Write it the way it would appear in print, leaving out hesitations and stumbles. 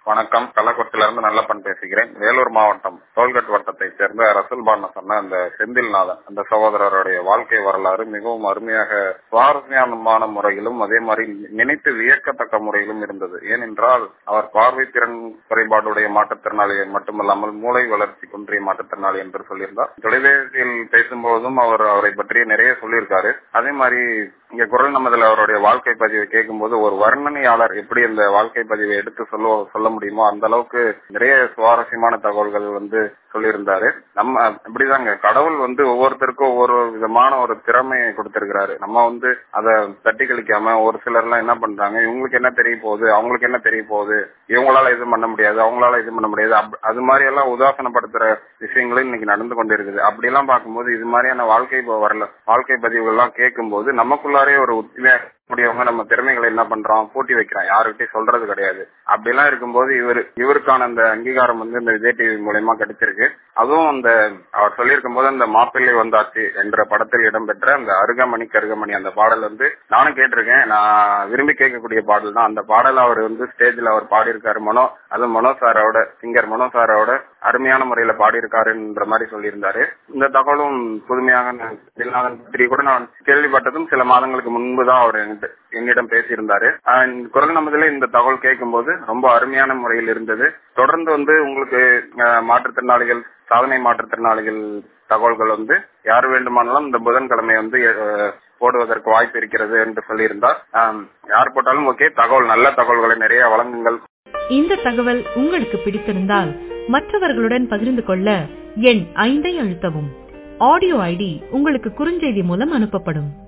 வணக்கம். கள்ளக்குறிச்சியிலிருந்து நல்லப்பன் பேசுகிறேன். வேலூர் மாவட்டம் தோள்கட் வட்டத்தைச் சேர்ந்த ரசூல்பான் சொன்ன அந்த செந்தில்நாதன் அந்த சகோதரருடைய வாழ்க்கை வரலாறு மிகவும் அருமையாக சுவாரஸ்யமான முறையிலும் அதே மாதிரி நினைத்து வியக்கத்தக்க முறையிலும் இருந்தது. ஏனென்றால் அவர் பார்வை திறன் குறைபாடுடைய மாற்றுத்திறனாளி மட்டுமல்லாமல் மூளை வளர்ச்சி குன்றிய மாற்றுத்திறனாளி என்று சொல்லியிருந்தார். தொலைபேசியில் பேசும்போதும் அவரை பற்றி நிறைய சொல்லியிருக்காரு. அதே மாதிரி இங்க குரல் நமதில் அவருடைய வாழ்க்கை பதிவை கேட்கும்போது ஒரு வர்ணனையாளர் எப்படி இந்த வாழ்க்கை பதிவை எடுத்து சொல்ல முடியுமோ அந்த அளவுக்கு நிறைய சுவாரஸ்யமான தகவல்கள் சொல்லியிருந்தாரு. நம்ம இப்படிதாங்க கடவுள் ஒவ்வொருத்தருக்கும் ஒவ்வொரு விதமான ஒரு திறமையை கொடுத்திருக்கிறாரு. நம்ம அதை தட்டி கழிக்காம ஒரு சிலர் எல்லாம் என்ன பண்றாங்க, இவங்களுக்கு என்ன தெரிய போகுது, அவங்களுக்கு என்ன தெரிய போகுது, இவங்களால இது பண்ண முடியாது, அவங்களால இது பண்ண முடியாது, அது மாதிரி எல்லாம் உதாசனப்படுத்துற விஷயங்களும் இன்னைக்கு நடந்து கொண்டு இருக்குது. அப்படி எல்லாம் பார்க்கும்போது இது மாதிரியான வாழ்க்கை பதிவுகள் எல்லாம் கேட்கும்போது நமக்குள்ளாரே ஒரு உத்திமையா முடியவங்க நம்ம திறமைகளை என்ன பண்றோம் போட்டி வைக்கிறோம், யாருக்கிட்டையும் சொல்றது கிடையாது. அப்படி எல்லாம் இருக்கும்போது இவருக்கான அந்த அங்கீகாரம் இந்த விஜய் டிவி மூலமா கிடைச்சிருக்கு. அதுவும் அவர் சொல்லியிருக்கும் போது அந்த மாப்பிள்ளை வந்தாச்சு என்ற படத்தில் இடம்பெற்ற அந்த அருகமணி கருகமணி அந்த பாடல் நானும் கேட்டிருக்கேன். நான் விரும்பி கேட்கக்கூடிய பாடல் தான். அந்த பாடல் அவர் ஸ்டேஜ்ல அவர் பாடியிருக்காரு. மனோ சாரோட சிங்கர் மனோ சாரோட அருமையான முறையில பாடியிருக்காருன்ற மாதிரி சொல்லியிருந்தாரு. இந்த தகவலும் புதுமையாக பற்றி கூட நான் கேள்விப்பட்டதும் சில மாதங்களுக்கு முன்புதான் அவர் என்னிடம் பேசியிருந்தாரு. குரல் நமதில இந்த தகவல் கேட்கும் போது ரொம்ப அருமையான முறையில் இருந்தது. தொடர்ந்து உங்களுக்கு மாற்றுத்திறனாளிகள் சாதனை மாற்றுத்திறனாளிகள் தகவல்கள் யார் வேண்டுமானாலும் இந்த புதன்கிழமை போடுவதற்கு வாய்ப்பு இருக்கிறது என்று சொல்லியிருந்தார். யார் போட்டாலும் ஓகே, நல்ல தகவல்களை நிறைய வழங்குங்கள். இந்த தகவல் உங்களுக்கு பிடித்திருந்தால் மற்றவர்களுடன் பகிர்ந்து கொள்ள எண் 5 அழுத்தவும். ஆடியோ ஐடி உங்களுக்கு குறுஞ்செய்தி மூலம் அனுப்பப்படும்.